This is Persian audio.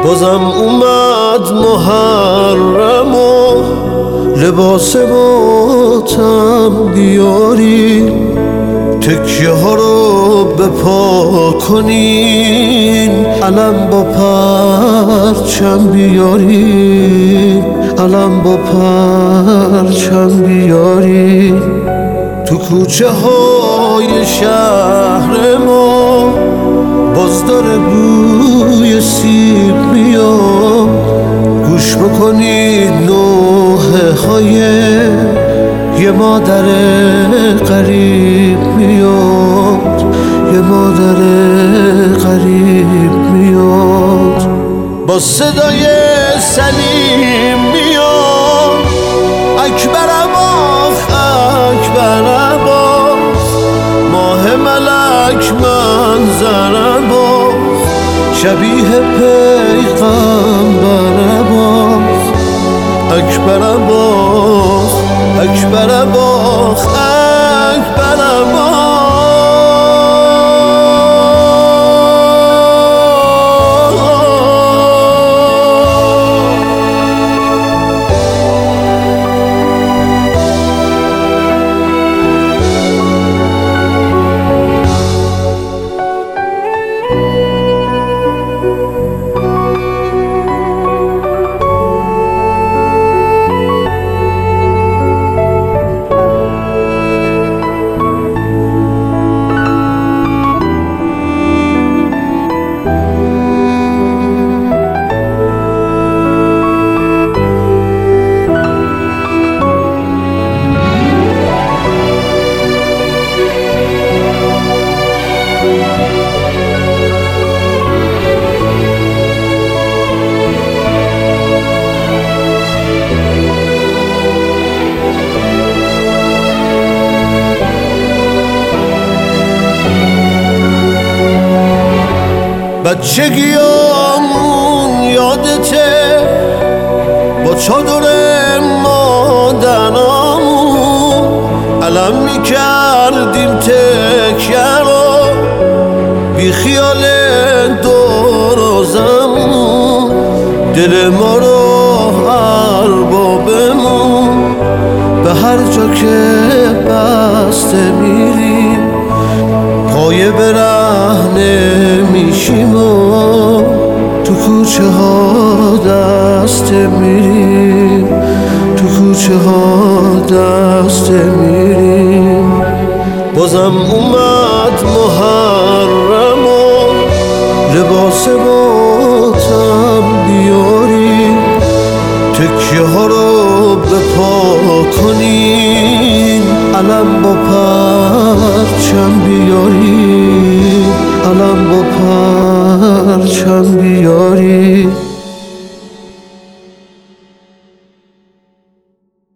بازم اومد محرم و لباس ماتم بیاری، تکیه ها رو به پا کنین، علم با پرچم بیارین، علم با پرچم بیارین. تو کوچه های شهر ما باز داره بوی سیب میاد، گوش بکنید نوحه های یه مادر غریب میاد، یه مادر غریب میاد، با صدای سلیم میاد، اکبر عباس اکبر عباس، ماه ملک منظر عباس، شبیه پیغمبر عباس، اکبر عباس اکبر عباس اکبر عباس. بچگیامون یادته با چادر مادرامون علم میکردیم تکیه رو، بی خیال دورازمون، دل ما رو اربابمون، به هر جا که بسته میریم پایه برهنه میشیم و تو کوچه ها دسته میریم، تو کوچه ها دسته میریم. بازم اومد محرم و لباس ماتم بیاری، تکیه ها رو به پا کنین، علم با پرچم بیاری، علم با پرچم بیاری.